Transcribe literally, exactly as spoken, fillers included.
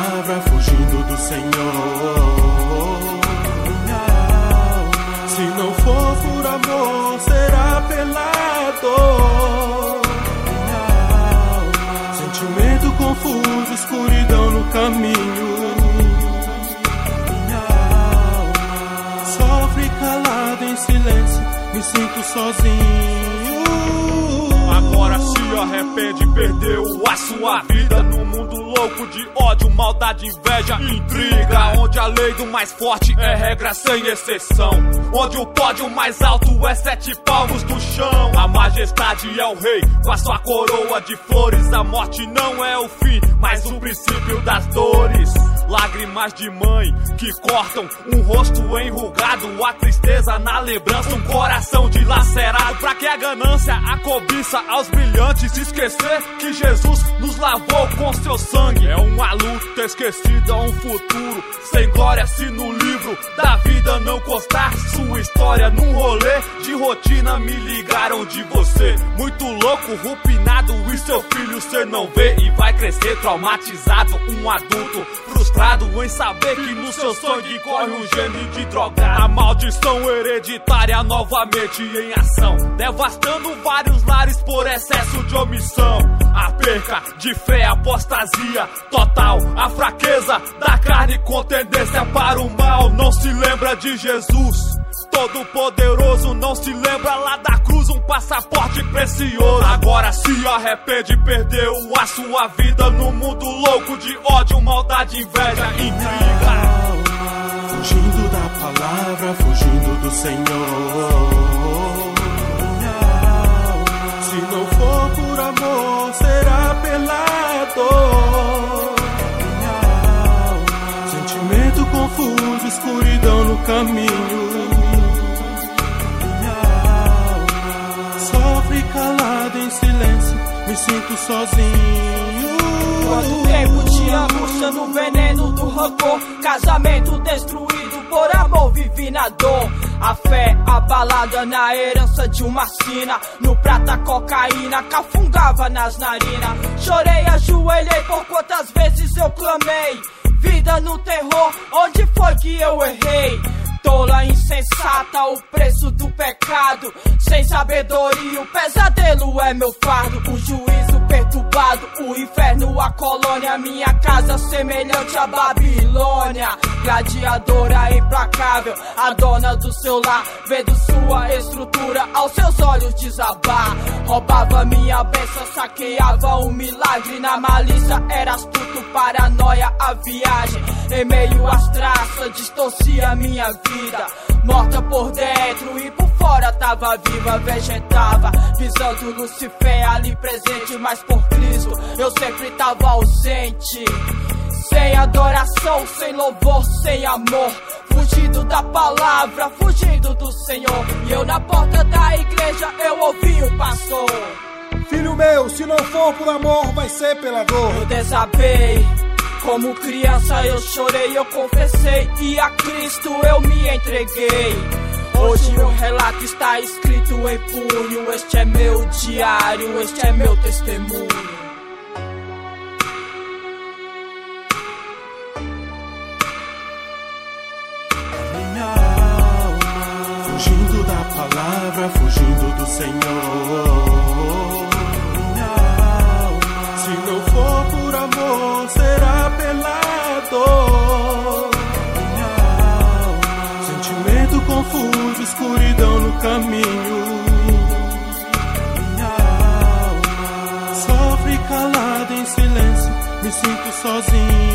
palavra, fugindo do Senhor. Se não for por amor, será pela dor. Sentimento confuso, escuridão no caminho. Sofre calado em silêncio, me sinto sozinho. Agora se arrepende, perdeu a sua vida no mundo louco de ódio, maldade, inveja, intriga. Onde a lei do mais forte é regra sem exceção. Onde o pódio mais alto é sete palmos do chão. A majestade é o rei com a sua coroa de flores. A morte não é o fim, mas o princípio das dores. Lágrimas de mãe que cortam um rosto enrugado. A tristeza na lembrança, um coração dilacerado. Pra que a ganância, a cobiça aos brilhantes? Esquecer que Jesus nos lavou com seu sangue. É uma luta esquecida, um futuro sem glória. Se no livro da vida não constar sua história, num rolê de rotina me ligaram de você. Muito louco, rupinado, e seu filho cê não vê. E vai crescer traumatizado, um adulto frustrado em saber que no seu sangue corre um gene de drogado. A maldição hereditária novamente em ação, devastando vários lares por excesso de omissão. A perca de fé, apostasia total. A fraqueza da carne com tendência para o mal. Não se lembra de Jesus todo poderoso, não se lembra lá da cruz, um passaporte precioso. Agora se arrepende, perdeu a sua vida no mundo louco de ódio, maldade, inveja, intriga. Fugindo da palavra, fugindo do Senhor. Se não for por amor, será pela dor. Sentimento confuso, escuridão no caminho. Sofre calado em silêncio, me sinto sozinho. Quanto tempo de angústia no veneno do rancor. Casamento destruído por amor, vivi na dor. A fé abalada na herança de uma sina. No prata cocaína, cafungava nas narinas. Chorei, ajoelhei, por quantas vezes eu clamei. Vida no terror, onde foi que eu errei? Tola insensata, o preço do pecado. Sem sabedoria, o pesadelo é meu fardo. O juízo perturbado, o inferno, a colônia. Minha casa semelhante à Babilônia. Gladiadora implacável, a dona do seu lar. Vendo sua estrutura aos seus olhos desabar. Roubava minha bênção, saqueava um milagre. Na malícia era astuto, paranoia, a viagem. Em meio às traças, distorcia minha vida. Morta por dentro e por fora tava viva, vegetava. Visando Lucifer ali presente, mas por Cristo eu sempre tava ausente. Sem adoração, sem louvor, sem amor. Fugindo da palavra, fugindo do Senhor. E eu na porta da igreja, eu ouvi o pastor: filho meu, se não for por amor, vai ser pela dor. Eu desabei. Como criança eu chorei, eu confessei, e a Cristo eu me entreguei. Hoje o relato está escrito em punho. Este é meu diário, este é meu testemunho. Minha alma, fugindo da palavra, fugindo do Senhor. Se não for por amor, será pela dor. Sentimento confuso, escuridão no caminho. Sofre calado em silêncio, me sinto sozinho.